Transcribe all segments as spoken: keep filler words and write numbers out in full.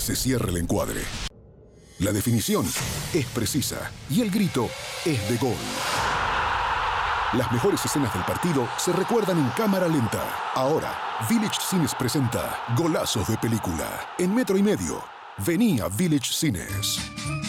se cierra el encuadre. La definición es precisa y el grito es de gol. Las mejores escenas del partido se recuerdan en cámara lenta. Ahora, Village Cines presenta Golazos de Película. En metro y medio, vení a Village Cines.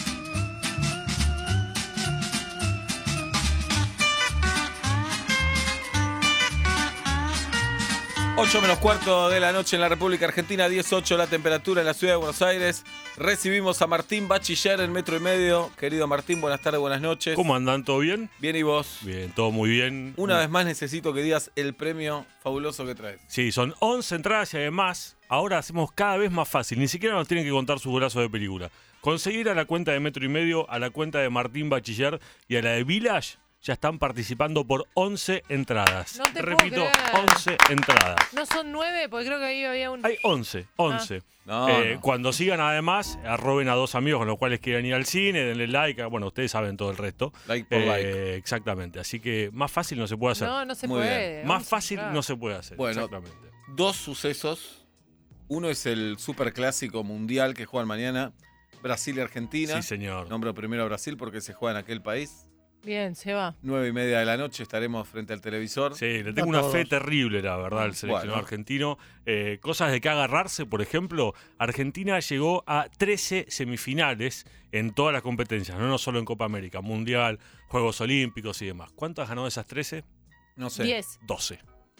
ocho menos cuarto de la noche en la República Argentina, diez ocho la temperatura en la ciudad de Buenos Aires. Recibimos a Martín Bachiller en metro y medio. Querido Martín, buenas tardes, buenas noches. ¿Cómo andan? ¿Todo bien? Bien, ¿y vos? Bien, todo muy bien. Una vez más necesito que digas el premio fabuloso que traes. Sí, son once entradas y además ahora hacemos cada vez más fácil. Ni siquiera nos tienen que contar sus golazos de película. Conseguir a la cuenta de metro y medio, a la cuenta de Martín Bachiller y a la de Village. Ya están participando por once entradas. No te Repito, puedo creer. once entradas. No son nueve, porque creo que ahí había un... Hay once, once. No, eh, no. Cuando sigan además, arroben a dos amigos con los cuales quieran ir al cine, denle like. Bueno, ustedes saben todo el resto. Like por Eh, like. Exactamente. Así que más fácil no se puede hacer. No, no se Muy puede. bien. más Vamos a fácil entrar. no se puede hacer. Bueno, Exactamente. Dos sucesos. Uno es el superclásico mundial que juegan mañana. Brasil y Argentina. Sí, señor. Nombro primero a Brasil porque se juega en aquel país. Bien, se va. Nueve y media de la noche estaremos frente al televisor. Sí, le tengo A una todos. fe terrible, la verdad, al seleccionado Bueno. argentino. Eh, cosas de que agarrarse, por ejemplo, Argentina llegó a trece semifinales en todas las competencias, no, no solo en Copa América, Mundial, Juegos Olímpicos y demás. ¿Cuántas ganó de esas trece? No sé. Diez. doce.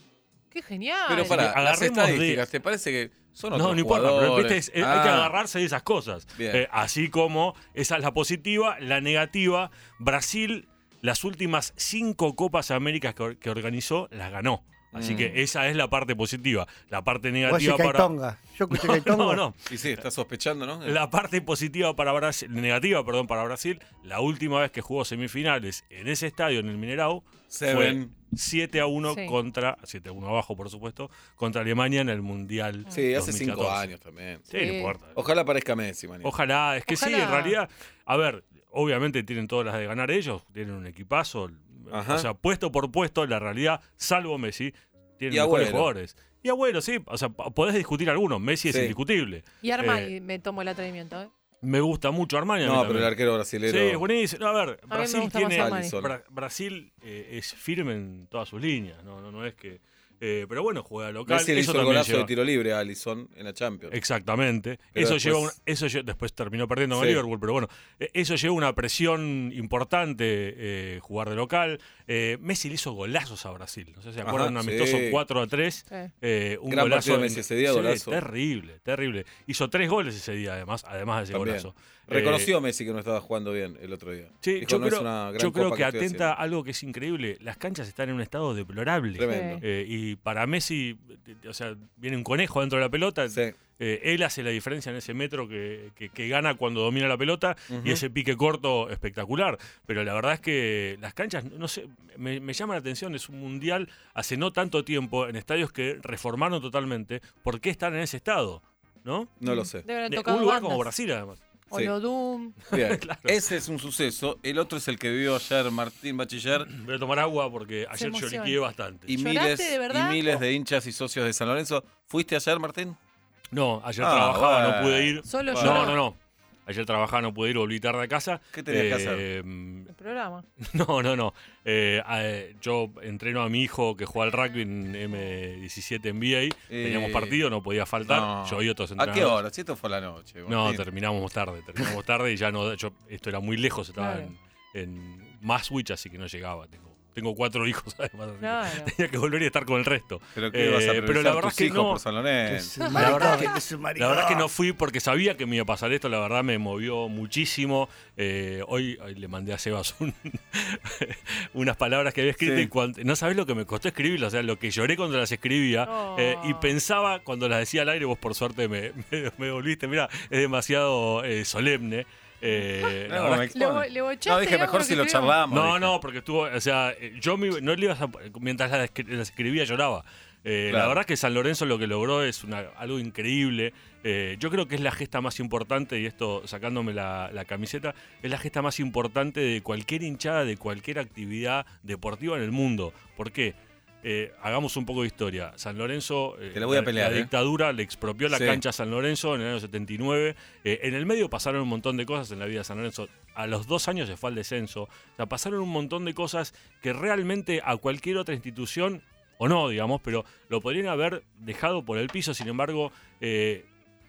Qué genial. Pero para, las agarremos de- estadísticas, ¿te parece que son otros No, no importa, pero jugadores? viste, es- hay que Ah, agarrarse de esas cosas. Bien. Eh, así como esa es la positiva, la negativa, Brasil, las últimas cinco Copas Américas que, or- que organizó, las ganó. Así Mm. que esa es la parte positiva. La parte Vos negativa decís que hay para... tonga. Yo escuché que hay tonga. No, no. Y sí, estás sospechando, ¿no? La parte positiva para Brasil, negativa, perdón, para Brasil, la última vez que jugó semifinales en ese estadio, en el Mineirao, Seven. fue siete a uno Sí. contra, siete a uno abajo, por supuesto, contra Alemania en el Mundial Sí, hace dos mil cinco catorce. años también. Sí, Sí. no importa. Ojalá aparezca Messi, mañana. Ojalá, es que sí, Ojalá. en realidad, a ver, obviamente tienen todas las de ganar ellos, tienen un equipazo, Ajá. o sea, puesto por puesto, la realidad, salvo Messi, tienen Y mejores Agüero. jugadores. Y Agüero, sí, o sea, p- podés discutir algunos, Messi es Sí. indiscutible. Y Armani Eh, me tomo el atrevimiento, ¿eh? Me gusta mucho Armani. a mí No, pero también. el arquero brasilero. Sí, es buenísimo. A ver, me Brasil gusta más tiene. Armani. Alisson. Bra- Brasil eh, es firme en todas sus líneas. No, no, no es que. eh, pero bueno, juega local. Messi le eso hizo el también golazo lleva- de tiro libre a Alisson en la Champions. Exactamente. Pero eso después- lleva un- eso lle- después terminó perdiendo con Sí. Liverpool, pero bueno, eh, eso lleva una presión importante eh, jugar de local. Eh, Messi le hizo golazos a Brasil. No sé si se acuerdan, Ajá, un amistoso sí. cuatro a tres. Sí. Eh, un Gran golazo partido de en- Messi ese día, sí, golazo. Terrible, terrible. Hizo tres goles ese día, además, además de ese También. golazo. Reconoció Eh, Messi que no estaba jugando bien el otro día. Sí, Dijo, yo, "No es creo, una gran yo creo copa que estoy atenta haciendo". a algo que es increíble. Las canchas están en un estado deplorable. Tremendo. Sí. Eh, y para Messi, eh, o sea, viene un conejo dentro de la pelota. Sí. Eh, él hace la diferencia en ese metro que, que- que gana cuando domina la pelota Ujú. y ese pique corto espectacular. Pero la verdad es que las canchas, no sé, me, me llama la atención. Es un mundial hace no tanto tiempo en estadios que reformaron totalmente. ¿Por qué están en ese estado? ¿No? No lo sé. Deben haber De- tocado un lugar bandas. como Brasil, además. Sí. Olodum. Bien. Claro. Ese es un suceso. El otro es el que vivió ayer Martín Bachiller. Voy a tomar agua porque ayer emociona. lloriqueé bastante. Y ¿Lloraste miles, de verdad? y miles de hinchas y socios de San Lorenzo. ¿Fuiste ayer, Martín? No, ayer Ah, trabajaba, bueno. no pude ir. Solo Bueno. lloró. No, no, no. Ayer trabajaba, no pude ir, volví tarde a casa. ¿Qué tenías que hacer? Eh, El programa. No, no, no. Eh, eh, yo entreno a mi hijo que juega al rugby en eme diecisiete en V A. Teníamos Eh, partido, no podía faltar. No. Yo y otros ¿A entrenadores. qué hora? Si esto fue a la noche. No, Martín. terminamos tarde, terminamos tarde y ya no. Yo, esto era muy lejos, estaba Claro. en, en Maswich, así que no llegaba. Tengo, tengo cuatro hijos además. así que Claro. tenía que volver y estar con el resto. ¿Pero qué vas a Eh, priorizar pero la verdad tus es que hijos no. por San Lorenzo? La verdad que- es un La verdad es que no fui porque sabía que me iba a pasar esto, la verdad me movió muchísimo. Eh, hoy, hoy le mandé a Sebas un- unas palabras que había escrito Sí. y cuando- no sabés lo que me costó escribirlas, o sea, lo que lloré cuando las escribía. Oh. eh, y pensaba cuando las decía al aire, vos por suerte me, me, me volviste, mira, es demasiado eh, solemne. Eh, la No, verdad me es que- Le, expone. le bochaste, No, dije, digamos, mejor lo si que lo tuvimos. charlamos. no, dije. no, porque estuvo, o sea, eh, yo me- no le ibas a, mientras las, escri- las escribía lloraba. Eh, Claro. La verdad es que San Lorenzo lo que logró es una, algo increíble. Eh, yo creo que es la gesta más importante, y esto sacándome la, la camiseta, es la gesta más importante de cualquier hinchada, de cualquier actividad deportiva en el mundo. ¿Por qué? Eh, hagamos un poco de historia. San Lorenzo, eh, Te la voy a pelear, la eh. dictadura le expropió la Sí. cancha a San Lorenzo en el año setenta y nueve. Eh, en el medio pasaron un montón de cosas en la vida de San Lorenzo. A los dos años se fue al descenso. O sea, pasaron un montón de cosas que realmente a cualquier otra institución, o no, digamos, pero lo podrían haber dejado por el piso. Sin embargo, eh,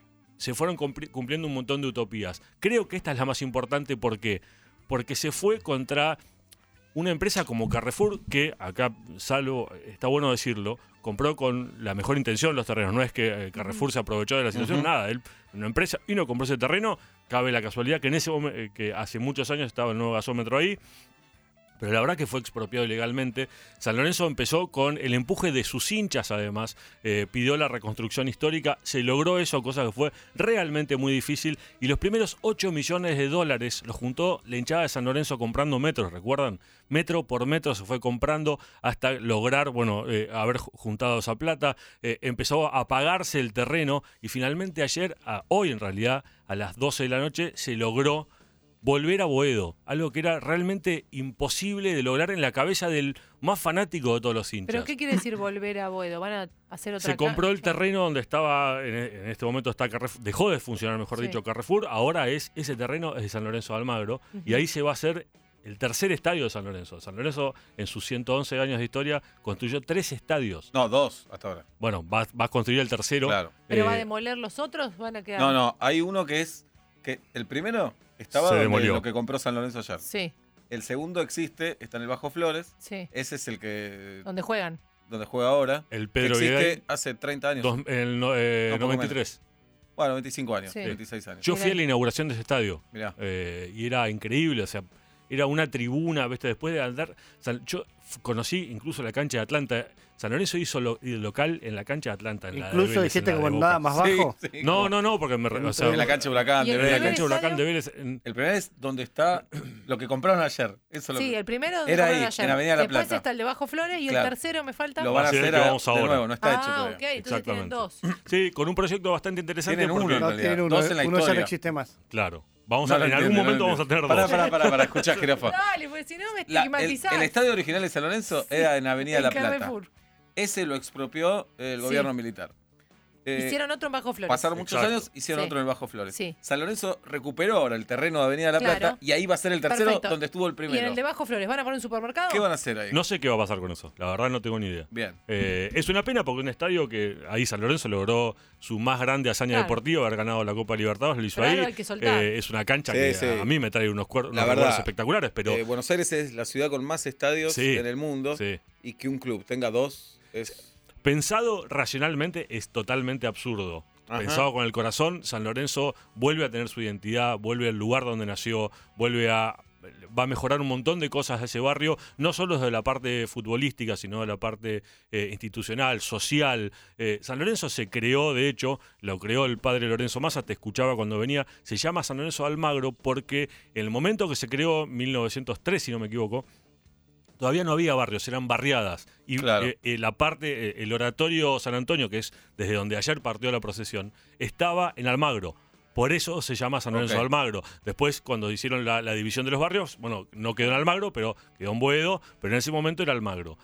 se fueron cumpli- cumpliendo un montón de utopías. Creo que esta es la más importante. ¿Por qué? Porque se fue contra una empresa como Carrefour, que acá, salvo, está bueno decirlo, compró con la mejor intención los terrenos. No es que eh, Carrefour se aprovechó de la situación, Ujú. nada. Él, una empresa vino, compró ese terreno. Cabe la casualidad que en ese momento, eh, que hace muchos años estaba el nuevo gasómetro ahí, pero la verdad que fue expropiado ilegalmente. San Lorenzo empezó con el empuje de sus hinchas, además. Eh, pidió la reconstrucción histórica. Se logró eso, cosa que fue realmente muy difícil. Y los primeros ocho millones de dólares los juntó la hinchada de San Lorenzo comprando metros, ¿recuerdan? Metro por metro se fue comprando hasta lograr, bueno, eh, haber ju- juntado esa plata. Eh, empezó a pagarse el terreno y finalmente ayer, a, hoy en realidad, a las doce de la noche, se logró volver a Boedo, algo que era realmente imposible de lograr en la cabeza del más fanático de todos los hinchas. ¿Pero qué quiere decir volver a Boedo? ¿Van a hacer otra Se compró el cancha? terreno donde estaba, en, en este momento está Carrefour, dejó de funcionar, mejor Sí. dicho, Carrefour, ahora es ese terreno es de San Lorenzo de Almagro, y ahí se va a hacer el tercer estadio de San Lorenzo. San Lorenzo, en sus ciento once años de historia, construyó tres estadios. No, dos hasta ahora. Bueno, va, va a construir el tercero. Claro. ¿Pero Eh, va a demoler los otros? ¿Van a quedar? No, no, hay uno que es. que El primero estaba Se donde demolió. lo que compró San Lorenzo ayer. Sí, El segundo existe, está en el Bajo Flores. sí. Ese es el que. ¿Dónde juegan? donde juega ahora. El Que Pedro existe Vidal, hace treinta años. dos- en el no- eh, No, poco noventa y tres. Bueno, veinticinco años, Sí. veintiséis años. Yo fui Mirá. a la inauguración de ese estadio. Mirá. Eh, y era increíble, o sea, era una tribuna, ¿viste? Después de andar. San- yo f- conocí incluso la cancha de Atlanta. San Lorenzo hizo lo- el local en la cancha de Atlanta. En la de Incluso Vélez, dijiste en la como de nada Boca. más bajo. Sí, sí, No, como- no, no, porque me. re- o sea, En la cancha de Huracán ¿Y de el en la Vélez. cancha de Huracán estadio? de Vélez. en- El primer es donde está lo que compraron ayer. Eso lo Sí, que- el primero donde Era compraron ahí, ayer. en Avenida La Después Plata. está el de Bajo Flores y Claro. el tercero me falta. lo van a Así es hacer que a- vamos de ahora. nuevo, no está hecho Ah, todavía. ok, entonces tienen Exactamente. dos. Sí, con un proyecto bastante interesante. Tienen uno, porque, en No realidad. tiene uno, Dos en la uno ya no historia. existe más. claro, vamos No a, lo en algún entiendo, no momento lo vamos a tener entiendo. dos. Pará, pará, pará, pará, escuchá, jirafa. Dale, porque si no me La- el, estigmatizás. el estadio original de San Lorenzo era en Avenida En La Plata. Carrefour. Ese lo expropió el Sí. gobierno militar. Eh, Hicieron otro en Bajo Flores. Pasaron muchos Exacto. años, hicieron Sí. otro en el Bajo Flores. Sí. San Lorenzo recuperó ahora el terreno de Avenida La Claro. Plata y ahí va a ser el tercero Perfecto. donde estuvo el ¿Y en primero. el de Bajo Flores van a poner un supermercado? ¿Qué van a hacer ahí? No sé qué va a pasar con eso. La verdad no tengo ni idea. Bien. Eh, es una pena porque un estadio que ahí San Lorenzo logró su más grande hazaña Claro. deportiva, haber ganado la Copa Libertadores, lo hizo Pero ahí. algo hay que soltar. Eh, es una cancha Sí, que sí. a mí me trae unos, cuer- unos La recuerdos verdad, espectaculares, pero Eh, Buenos Aires es la ciudad con más estadios Sí. en el mundo sí. y que un club tenga dos es... Pensado racionalmente es totalmente absurdo. Ajá. Pensado con el corazón, San Lorenzo vuelve a tener su identidad, vuelve al lugar donde nació, vuelve a va a mejorar un montón de cosas de ese barrio, no solo desde la parte futbolística, sino de la parte eh, institucional, social. Eh, San Lorenzo se creó, de hecho, lo creó el padre Lorenzo Massa, te escuchaba cuando venía, se llama San Lorenzo de Almagro porque en el momento que se creó, mil novecientos tres, si no me equivoco, todavía no había barrios, eran barriadas. Y Claro. eh, eh, la parte, eh, el oratorio San Antonio, que es desde donde ayer partió la procesión, estaba en Almagro. Por eso se llama San Lorenzo Ok. de Almagro. Después, cuando hicieron la, la división de los barrios, bueno, no quedó en Almagro, pero quedó en Boedo, pero en ese momento era Almagro.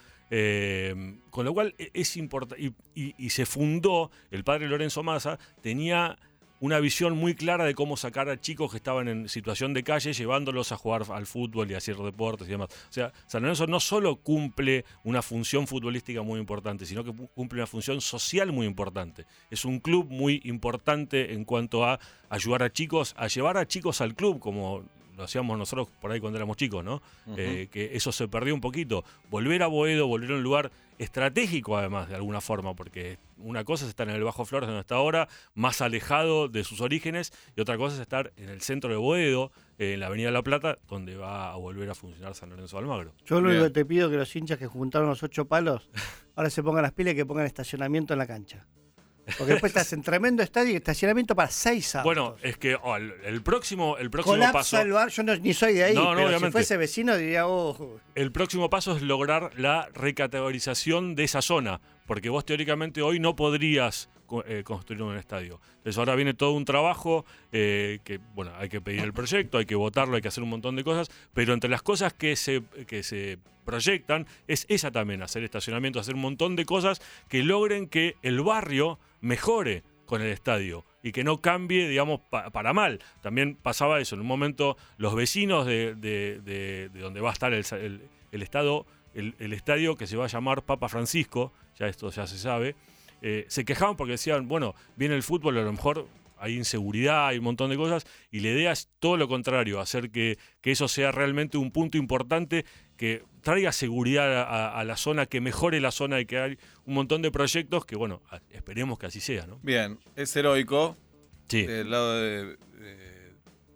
Eh, con lo cual e- es importante. Y, y- y se fundó, el padre Lorenzo Massa tenía una visión muy clara de cómo sacar a chicos que estaban en situación de calle, llevándolos a jugar al fútbol y a hacer deportes y demás. O sea, San Lorenzo no solo cumple una función futbolística muy importante, sino que pu- cumple una función social muy importante. Es un club muy importante en cuanto a ayudar a chicos, a llevar a chicos al club, como lo hacíamos nosotros por ahí cuando éramos chicos, ¿no? Ujú. Eh, que eso se perdió un poquito. Volver a Boedo, volver a un lugar estratégico además, de alguna forma, porque una cosa es estar en el Bajo Flores donde está ahora, más alejado de sus orígenes, y otra cosa es estar en el centro de Boedo, eh, en la Avenida La Plata, donde va a volver a funcionar San Lorenzo de Almagro. Yo lo Bien. único que te pido es que los hinchas que juntaron los ocho palos, ahora se pongan las pilas y que pongan estacionamiento en la cancha. Porque después estás en tremendo estadio y estacionamiento para seis autos. Bueno, es que oh, el, el próximo, el próximo Colapsa paso. el bar, yo no- ni soy de ahí, No, no, pero si obviamente. fuese vecino diría, oh, El próximo paso es lograr la recategorización de esa zona, porque vos teóricamente hoy no podrías eh, construir un estadio. Entonces ahora viene todo un trabajo eh, que, bueno, hay que pedir el proyecto, hay que votarlo, hay que hacer un montón de cosas, pero entre las cosas que se, que se proyectan es esa también, hacer estacionamiento, hacer un montón de cosas que logren que el barrio mejore con el estadio y que no cambie, digamos, pa- para mal. También pasaba eso, en un momento los vecinos de, de, de, de donde va a estar el, el, el, estado, el, el estadio que se va a llamar Papa Francisco, ya esto ya se sabe, eh, se quejaban porque decían, bueno, viene el fútbol, a lo mejor hay inseguridad, hay un montón de cosas, y la idea es todo lo contrario, hacer que, que eso sea realmente un punto importante, que traiga seguridad a, a la zona, que mejore la zona y que hay un montón de proyectos que, bueno, a- esperemos que así sea, ¿no? Bien, es heroico. Sí. Del lado de, de-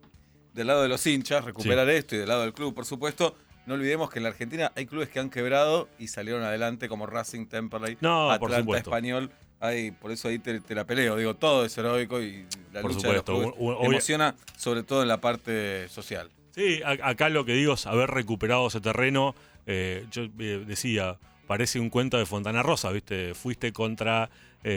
del lado de los hinchas, recuperar esto y del lado del club, por supuesto. No olvidemos que en la Argentina hay clubes que han quebrado y salieron adelante, como Racing, Temperley, No, por Atlanta, supuesto. Español. Hay, por eso ahí te, te la peleo. Digo, todo es heroico y la Por lucha supuesto. de los clubes U- u- obvia- emociona, sobre todo en la parte social. Sí, a- acá lo que digo es haber recuperado ese terreno. Eh, yo eh, decía, parece un cuento de Fontana Rosa, ¿viste? Fuiste contra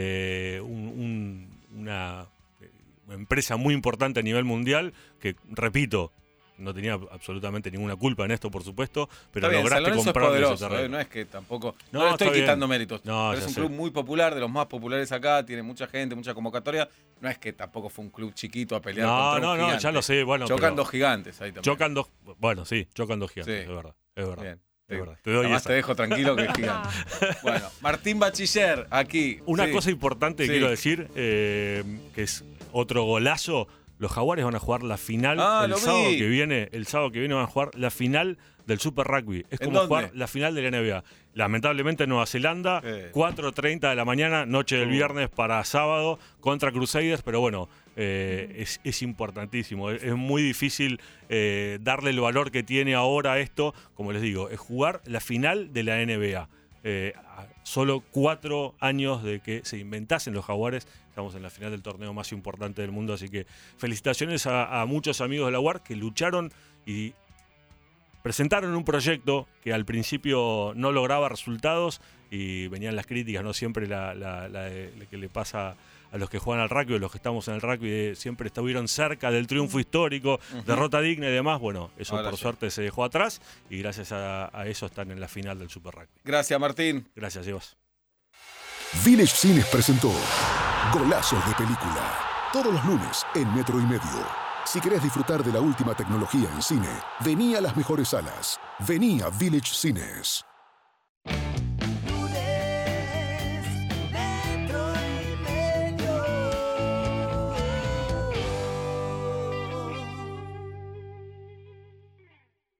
eh, un- un- una, eh, una empresa muy importante a nivel mundial que, repito, no tenía absolutamente ninguna culpa en esto, por supuesto, pero Está bien, lograste San Lorenzo es comprarle ese poderoso, terreno. ¿eh? No es que tampoco. No, No, le estoy está quitando bien. méritos. No, pero es ya un sé. club muy popular, de los más populares acá, tiene mucha gente, mucha convocatoria. No es que tampoco fue un club chiquito a pelear No, contra no, un no, gigante. ya lo sé, bueno, Chocan pero- dos gigantes ahí también. Chocan dos, bueno, sí, chocan dos gigantes, Sí. es verdad, es verdad. Bien. Es Sí. verdad. Te doy Además esa. te dejo tranquilo que es gigante. Bueno, Martín Bachiller, aquí. Una Sí. cosa importante que Sí. quiero decir, eh, que es otro golazo. Los Jaguares van a jugar la final Ah, el lo sábado vi. que viene. El sábado que viene van a jugar la final del Super Rugby. Es ¿En como dónde? jugar la final de la N B A. Lamentablemente en Nueva Zelanda, Eh. cuatro treinta de la mañana, noche del Uh. viernes para sábado contra Crusaders. Pero bueno, eh, es, es importantísimo. Es, es muy difícil eh, darle el valor que tiene ahora a esto. Como les digo, es jugar la final de la N B A. Eh, a solo cuatro años de que se inventasen los Jaguares. Estamos en la final del torneo más importante del mundo, así que felicitaciones a, a muchos amigos de la U A R que lucharon y presentaron un proyecto que al principio no lograba resultados y venían las críticas, no siempre la, la- la de- la que le pasa a los que juegan al rugby, a los que estamos en el rugby, de siempre estuvieron cerca del triunfo histórico, derrota digna y demás. Bueno, eso Ahora por sí. suerte se dejó atrás y gracias a, a eso están en la final del Super Rugby. Gracias, Martín. Gracias, Evas. Village Cines presentó Golazos de Película. Todos los lunes en Metro y Medio. Si querés disfrutar de la última tecnología en cine, vení a las mejores salas. Vení a Village Cines.